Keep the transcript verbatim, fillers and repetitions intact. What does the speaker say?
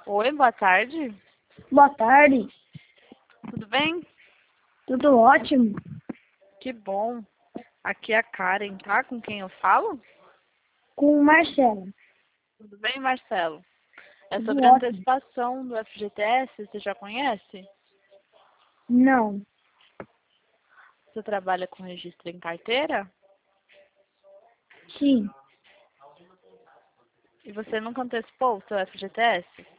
Oi, boa tarde. Boa tarde, Tudo bem? tudo ótimo. Que bom. Aqui é a Karen, tá? Com quem eu falo? Com o Marcelo, Tudo bem, Marcelo? É tudo sobre a ótimo. antecipação do F G T S, você já conhece? Não, Você trabalha com registro em carteira? sim, E você nunca antecipou o seu F G T S?